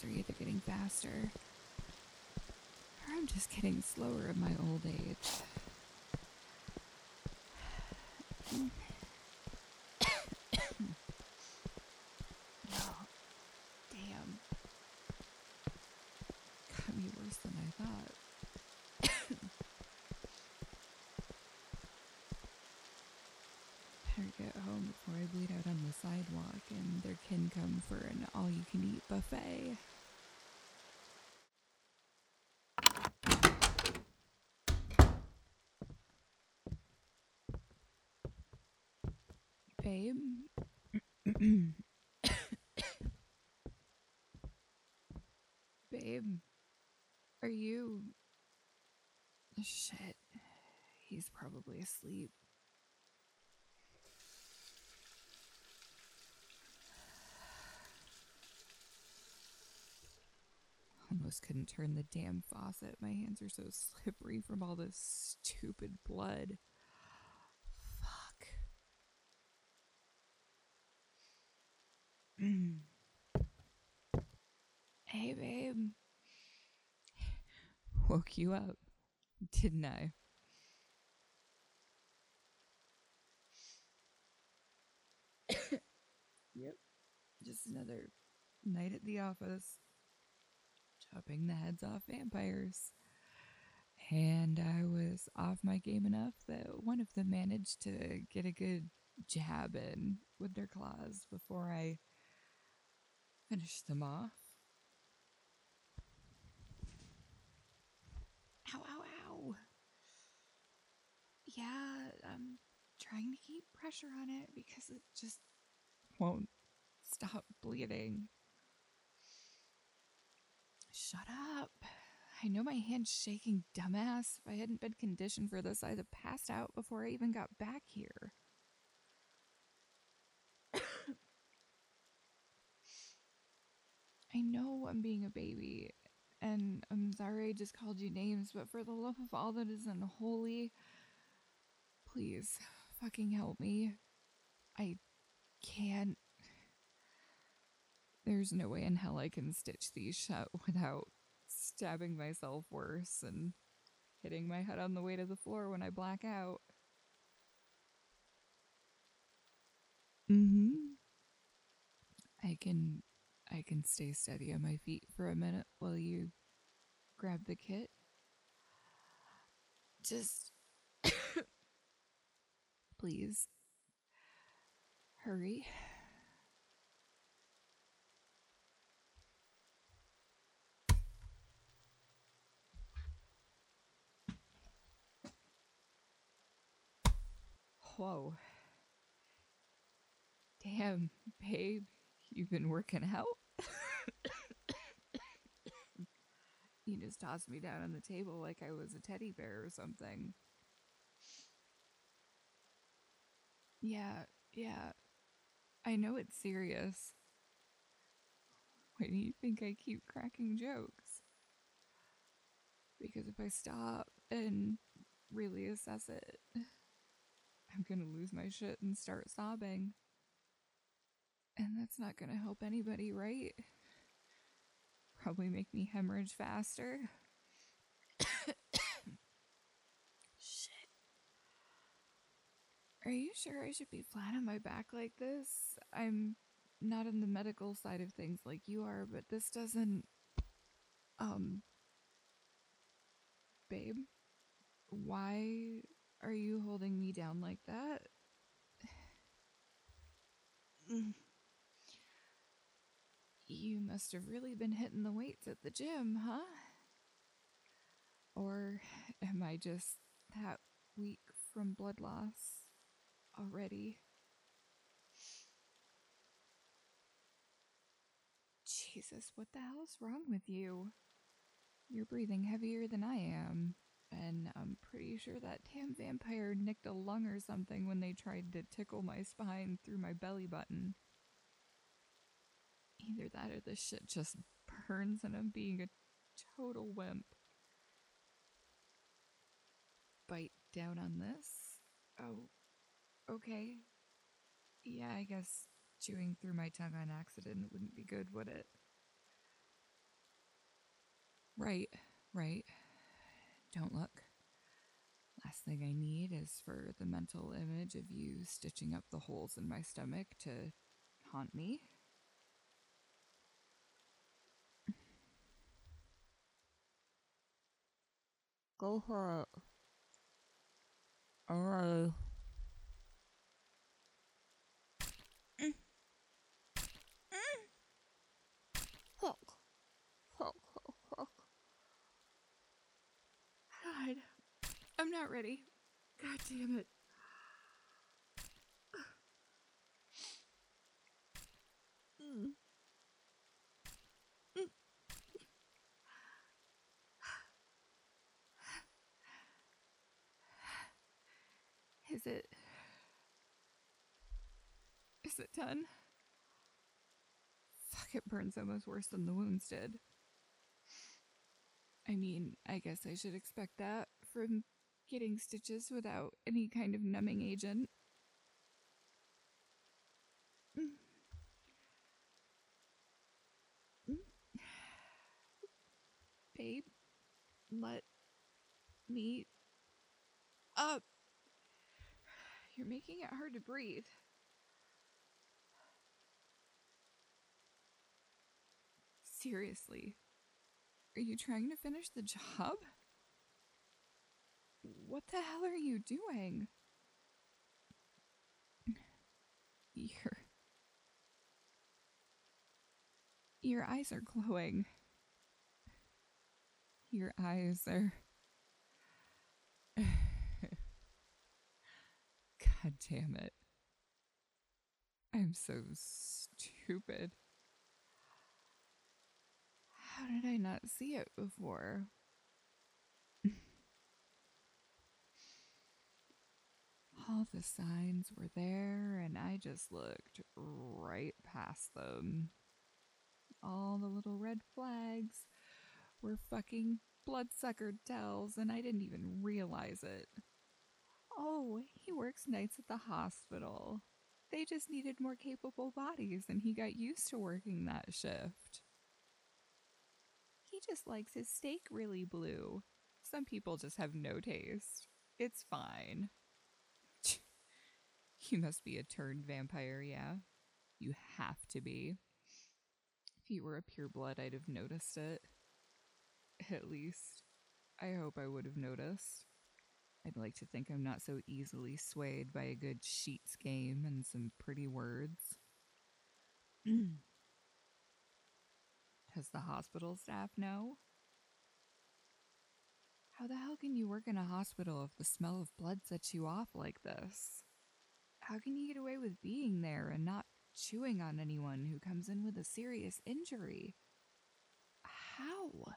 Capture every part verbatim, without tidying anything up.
are either getting faster, or I'm just getting slower in my old age. Oh, damn. Got me worse than I thought. Better get home before I bleed out on the sidewalk and there can come for an all-you-can-eat buffet. Babe? Babe? Are you... Shit. He's probably asleep. Almost couldn't turn the damn faucet. My hands are so slippery from all this stupid blood. Fuck. Hey, babe. Woke you up, didn't I? Yep. Just another night at the office. Chopping the heads off vampires. And I was off my game enough that one of them managed to get a good jab in with their claws before I finished them off. Ow, ow, ow. Yeah, I'm trying to keep pressure on it because it just won't stop bleeding. Shut up. I know my hand's shaking, dumbass. If I hadn't been conditioned for this, I'd have passed out before I even got back here. I know I'm being a baby, and I'm sorry I just called you names, but for the love of all that is unholy, please, fucking help me. I can't. There's no way in hell I can stitch these shut without stabbing myself worse and hitting my head on the way to the floor when I black out. Mm-hmm. I can I can stay steady on my feet for a minute while you grab the kit. Just please hurry. Whoa. Damn, babe, you've been working out? You just tossed me down on the table like I was a teddy bear or something. Yeah, yeah. I know it's serious. Why do you think I keep cracking jokes? Because if I stop and really assess it, I'm gonna lose my shit and start sobbing. And that's not gonna help anybody, right? Probably make me hemorrhage faster. Shit. Are you sure I should be flat on my back like this? I'm not in the medical side of things like you are, but this doesn't... Um... Babe? Why are you holding me down like that? You must have really been hitting the weights at the gym, huh? Or am I just that weak from blood loss already? Jesus, what the hell's wrong with you? You're breathing heavier than I am, and I'm pretty sure that damn vampire nicked a lung or something when they tried to tickle my spine through my belly button. Either that or this shit just burns and I'm being a total wimp. Bite down on this? Oh, okay. Yeah, I guess chewing through my tongue on accident wouldn't be good, would it? Right, right. Don't look. Last thing I need is for the mental image of you stitching up the holes in my stomach to haunt me. Go for it. Alright. Mm. Mm. Fuck. Fuck, fuck, fuck. God. I'm not ready. God damn it. Mm. Mm. Is it. Is it done? Fuck, it burns almost worse than the wounds did. I mean, I guess I should expect that from getting stitches without any kind of numbing agent. Mm. Mm. Babe, let me up. You're making it hard to breathe. Seriously, are you trying to finish the job? What the hell are you doing? Your your eyes are glowing. Your eyes are. God damn it. I'm so stupid. How did I not see it before? All the signs were there, and I just looked right past them. All the little red flags were fucking bloodsucker tells, and I didn't even realize it. Oh, he works nights at the hospital. They just needed more capable bodies, and he got used to working that shift. He just likes his steak really blue. Some people just have no taste. It's fine. You must be a turned vampire, yeah? You have to be. If you were a pureblood, I'd have noticed it. At least, I hope I would have noticed. I'd like to think I'm not so easily swayed by a good sheets game and some pretty words. Does the hospital staff know? How the hell can you work in a hospital if the smell of blood sets you off like this? How can you get away with being there and not chewing on anyone who comes in with a serious injury? How?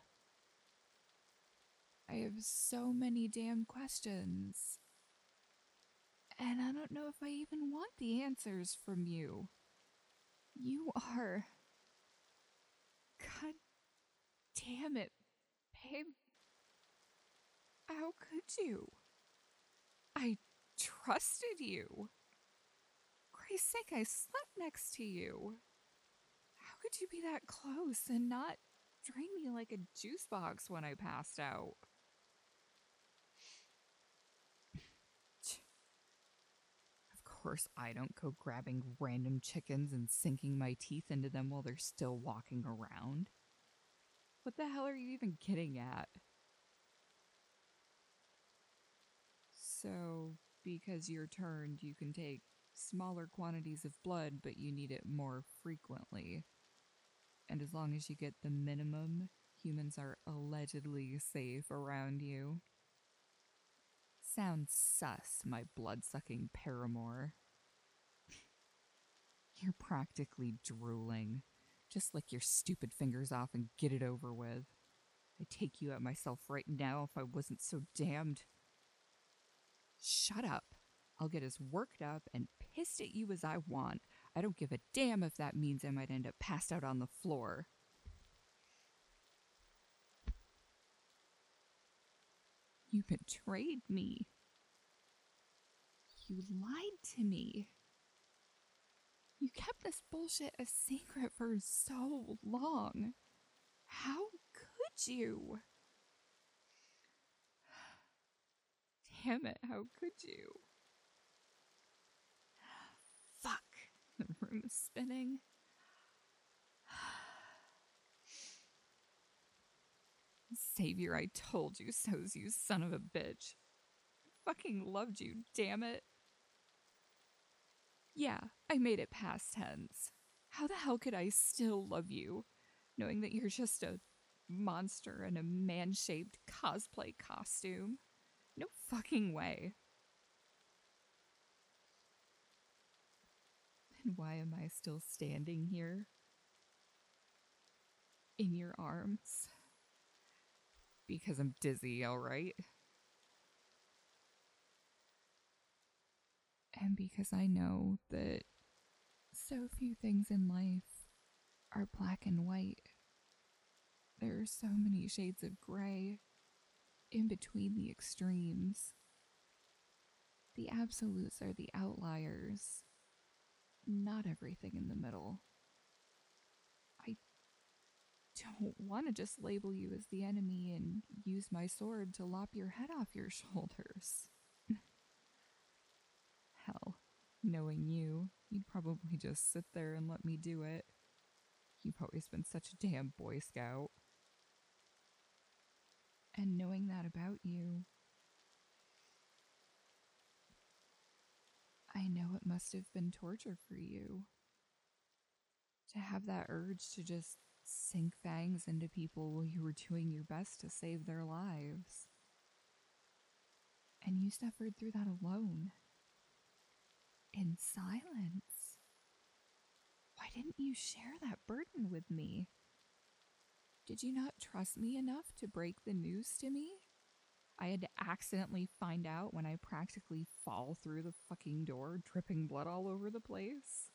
I have so many damn questions. And I don't know if I even want the answers from you. You are. God damn it, babe. How could you? I trusted you. Christ's sake, I slept next to you. How could you be that close and not drain me like a juice box when I passed out? Of course, I don't go grabbing random chickens and sinking my teeth into them while they're still walking around. What the hell are you even getting at? So, because you're turned, you can take smaller quantities of blood, but you need it more frequently. And as long as you get the minimum, humans are allegedly safe around you. Sounds sus, my blood-sucking paramour. You're practically drooling. Just lick your stupid fingers off and get it over with. I'd take you out myself right now if I wasn't so damned. Shut up. I'll get as worked up and pissed at you as I want. I don't give a damn if that means I might end up passed out on the floor. You betrayed me. You lied to me. You kept this bullshit a secret for so long. How could you? Damn it, how could you? Fuck. The room is spinning. Savior, I told you so's, you son of a bitch. I fucking loved you, damn it. Yeah, I made it past tense. How the hell could I still love you, knowing that you're just a monster in a man-shaped cosplay costume? No fucking way. Then why am I still standing here? In your arms? Because I'm dizzy, alright? And because I know that so few things in life are black and white. There are so many shades of gray in between the extremes. The absolutes are the outliers, not everything in the middle. I don't want to just label you as the enemy and use my sword to lop your head off your shoulders. Hell, knowing you, you'd probably just sit there and let me do it. You've always been such a damn Boy Scout. And knowing that about you, I know it must have been torture for you. To have that urge to just sink fangs into people while you were doing your best to save their lives. And you suffered through that alone. In silence. Why didn't you share that burden with me? Did you not trust me enough to break the news to me? I had to accidentally find out when I practically fall through the fucking door, dripping blood all over the place.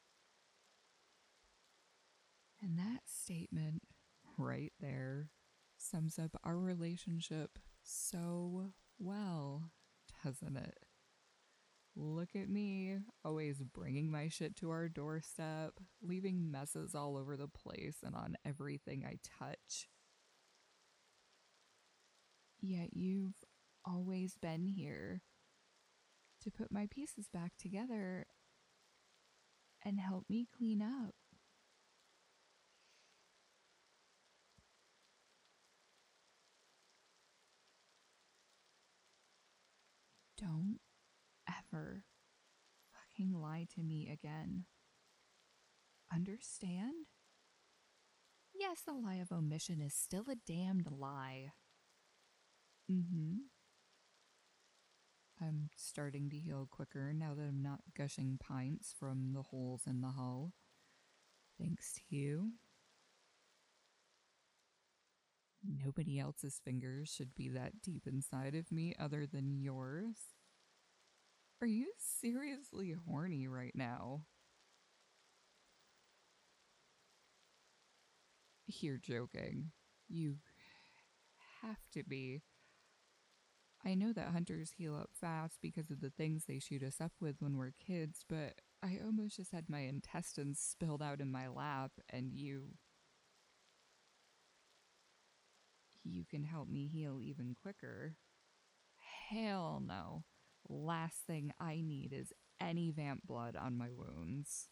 And that statement right there sums up our relationship so well, doesn't it? Look at me, always bringing my shit to our doorstep, leaving messes all over the place and on everything I touch. Yet you've always been here to put my pieces back together and help me clean up. Don't ever fucking lie to me again. Understand? Yes, the lie of omission is still a damned lie. Mm-hmm. I'm starting to heal quicker now that I'm not gushing pints from the holes in the hull. Thanks to you. Nobody else's fingers should be that deep inside of me other than yours. Are you seriously horny right now? You're joking. You have to be. I know that hunters heal up fast because of the things they shoot us up with when we're kids, but I almost just had my intestines spilled out in my lap, and you... You can help me heal even quicker. Hell no. Last thing I need is any vamp blood on my wounds.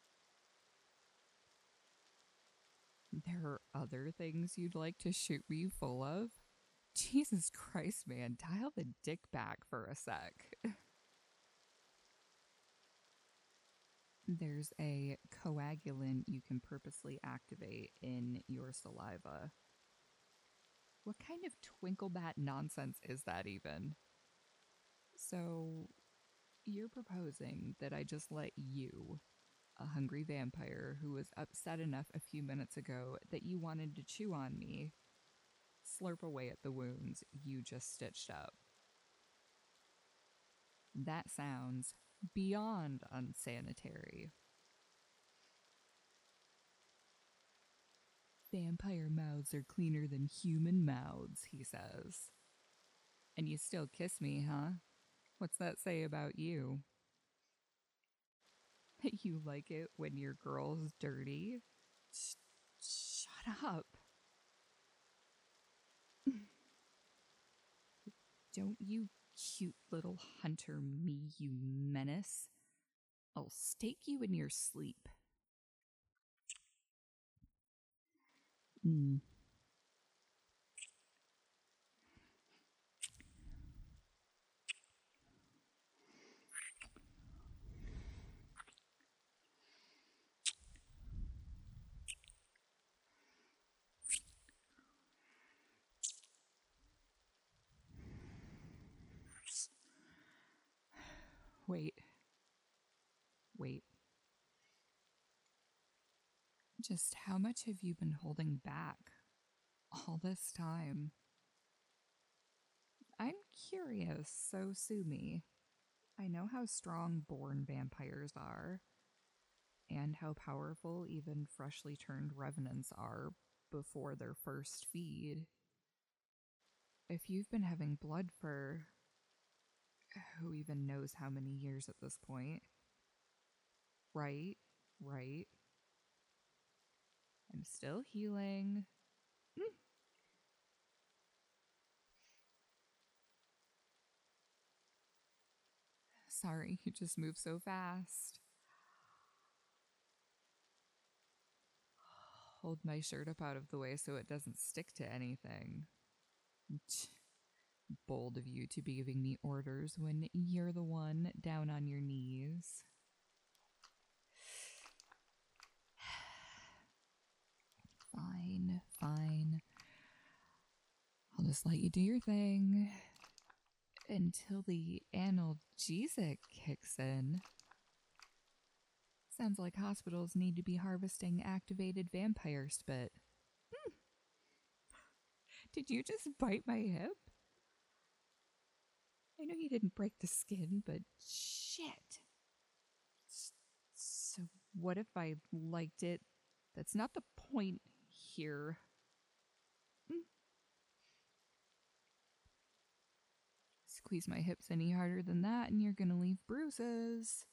There are other things you'd like to shoot me full of? Jesus Christ, man, dial the dick back for a sec. There's a coagulant you can purposely activate in your saliva. What kind of twinklebat nonsense is that even? So, you're proposing that I just let you, a hungry vampire who was upset enough a few minutes ago that you wanted to chew on me, slurp away at the wounds you just stitched up. That sounds beyond unsanitary. Vampire mouths are cleaner than human mouths, he says. And you still kiss me, huh? What's that say about you? That you like it when your girl's dirty? Sh- shut up. Don't you cute little hunter me, you menace. I'll stake you in your sleep. Mm. Wait. Wait. Just how much have you been holding back all this time? I'm curious, so sue me. I know how strong born vampires are, and how powerful even freshly turned revenants are before their first feed. If you've been having blood for who even knows how many years at this point, right, right, I'm still healing. Mm. Sorry, you just move so fast. Hold my shirt up out of the way so it doesn't stick to anything. Bold of you to be giving me orders when you're the one down on your knees. Fine, fine. I'll just let you do your thing until the analgesic kicks in. Sounds like hospitals need to be harvesting activated vampire spit. Hmm. Did you just bite my hip? I know you didn't break the skin, but shit. So what if I liked it? That's not the point here. Mm. Squeeze my hips any harder than that and you're gonna leave bruises.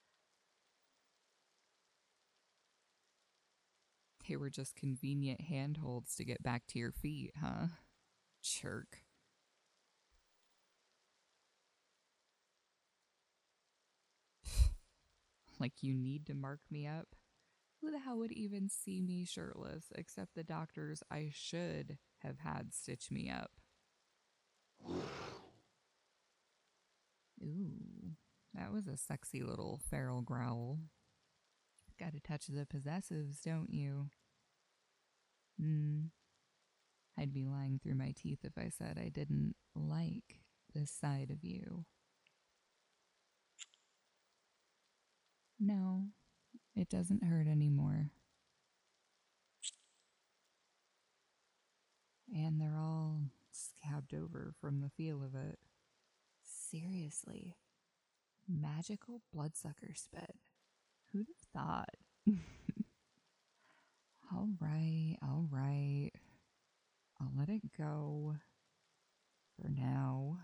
They were just convenient handholds to get back to your feet, huh? Jerk. Like you need to mark me up? Who the hell would even see me shirtless except the doctors I should have had stitch me up? Ooh, that was a sexy little feral growl. Gotta touch the possessives, don't you? Hmm. I'd be lying through my teeth if I said I didn't like this side of you. No, it doesn't hurt anymore. And they're all scabbed over from the feel of it. Seriously. Magical bloodsucker spit. Who'd have thought? All right, all right. I'll let it go for now.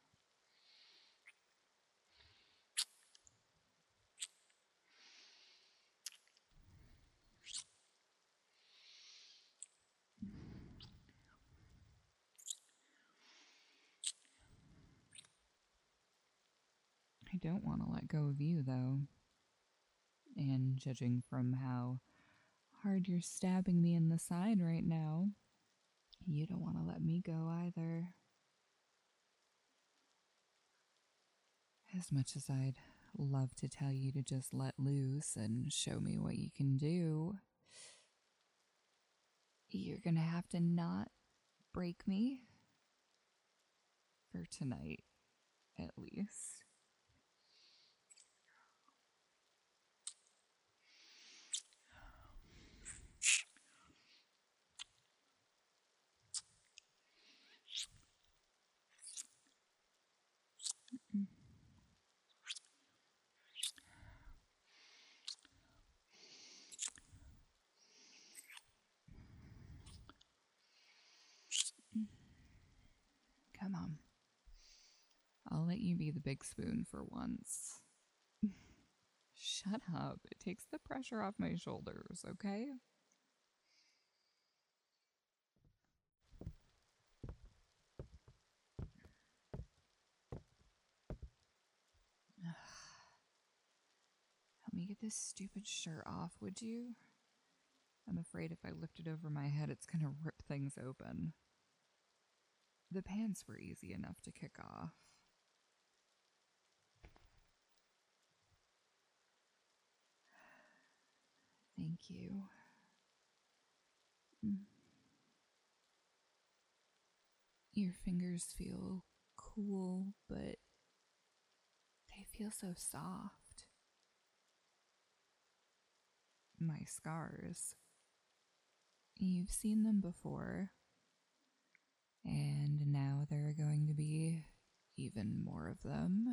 I don't want to let go of you, though. And judging from how hard you're stabbing me in the side right now, you don't want to let me go either. As much as I'd love to tell you to just let loose and show me what you can do, you're gonna have to not break me. For tonight, at least. Come on. I'll let you be the big spoon for once. Shut up. It takes the pressure off my shoulders, okay? take this stupid shirt off, would you? I'm afraid if I lift it over my head, it's gonna rip things open. The pants were easy enough to kick off. Thank you. Your fingers feel cool, but they feel so soft. My scars. You've seen them before, and now there are going to be even more of them.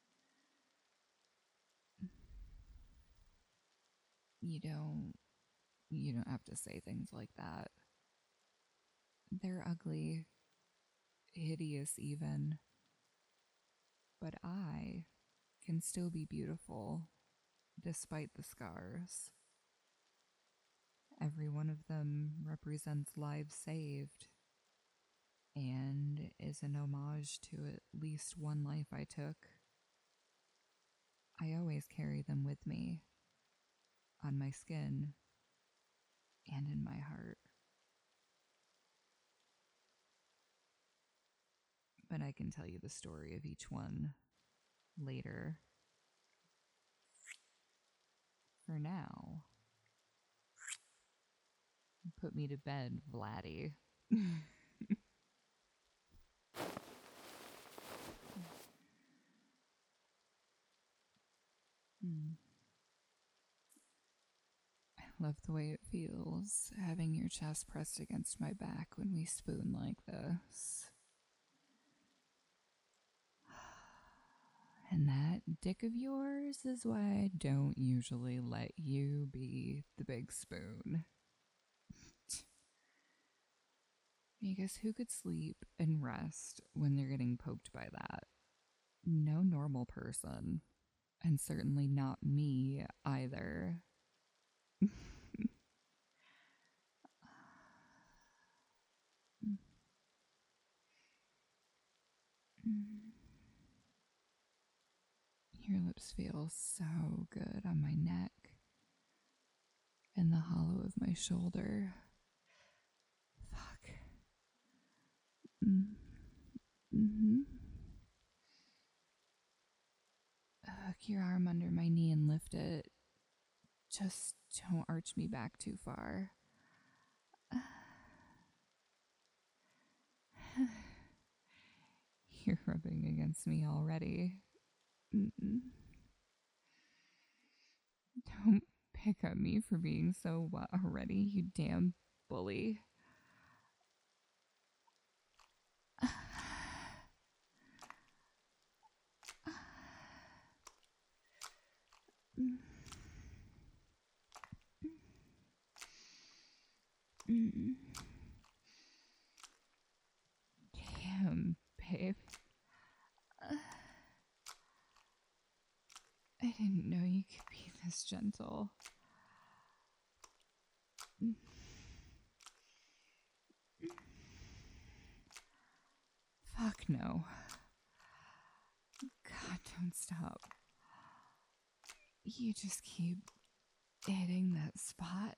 You don't, you don't have to say things like that. They're ugly, hideous even, but I can still be beautiful despite the scars. Every one of them represents lives saved and is an homage to at least one life I took. I always carry them with me, on my skin and in my heart. But I can tell you the story of each one later. For now, put me to bed, Vladdy. Hmm. I love the way it feels having your chest pressed against my back when we spoon like this. And that dick of yours is why I don't usually let you be the big spoon. Because who could sleep and rest when they're getting poked by that? No normal person. And certainly not me either. Your lips feel so good on my neck and the hollow of my shoulder. Fuck. Mm-hmm. Hook your arm under my knee and lift it. Just don't arch me back too far. You're rubbing against me already. Mm-mm. Don't pick on me for being so wet already, you damn bully. Mm. Damn, babe. Uh, I didn't know you could be this gentle. Fuck no. God, don't stop. You just keep hitting that spot.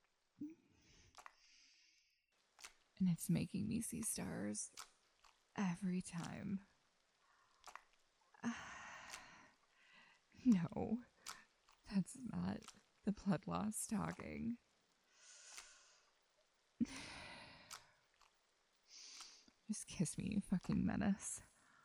And it's making me see stars every time. Uh, no, that's not the blood loss talking. Just kiss me, you fucking menace.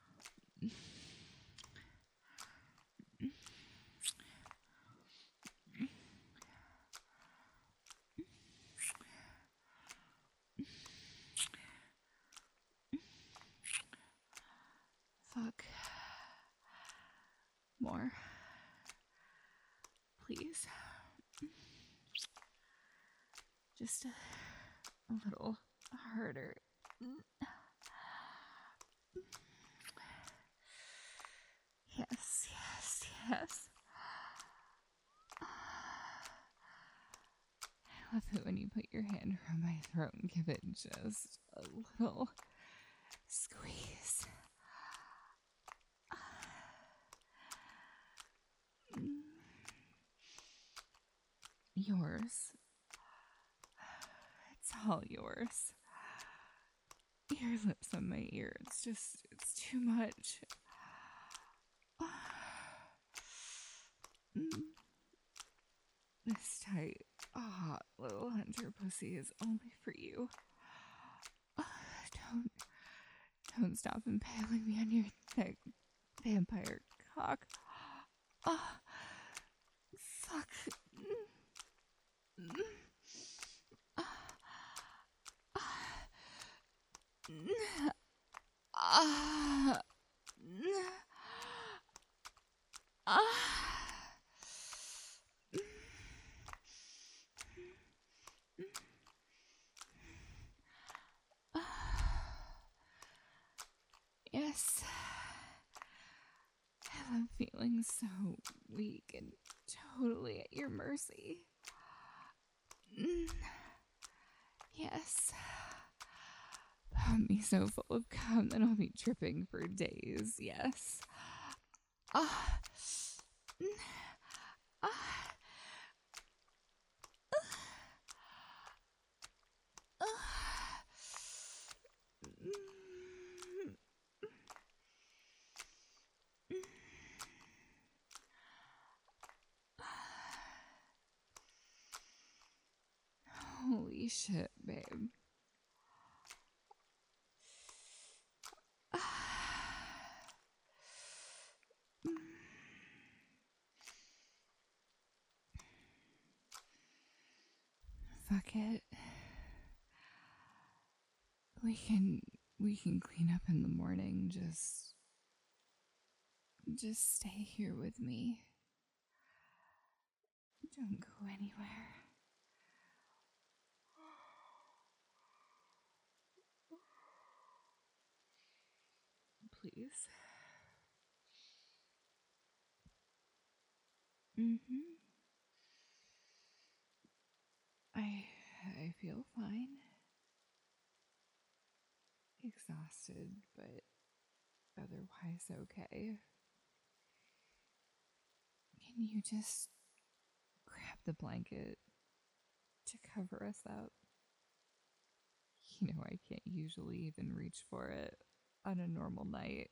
Fuck. More. Please. Just a, a little harder. Yes, yes, yes. I love it when you put your hand around my throat and give it just a little squeeze. Yours. It's all yours. Your lips on my ear. It's just, it's too much. This tight, hot little hunter pussy is only for you. Don't, don't stop impaling me on your thick vampire cock. Oh, fuck. Ah. Yes. I love feeling so weak and totally at your mercy. Yes. Pump me so full of cum that I'll be tripping for days. Yes. Ah. Ah. Holy shit, babe. Fuck it. We can we can clean up in the morning. Just just stay here with me. Don't go anywhere. Please. Mm-hmm. I I feel fine. Exhausted, but otherwise okay. Can you just grab the blanket to cover us up? You know, I can't usually even reach for it on a normal night.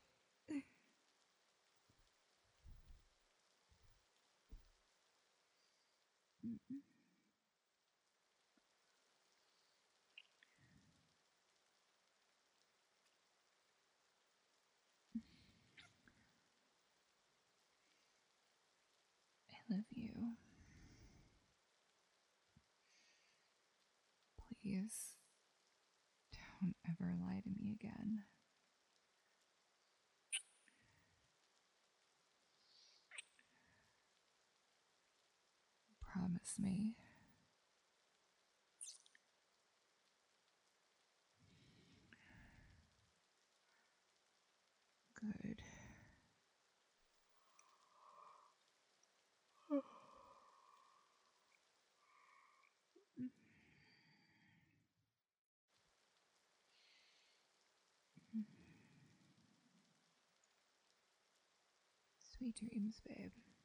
I love you. Please don't ever lie to me again. Promise me. Good. Sweet dreams, babe.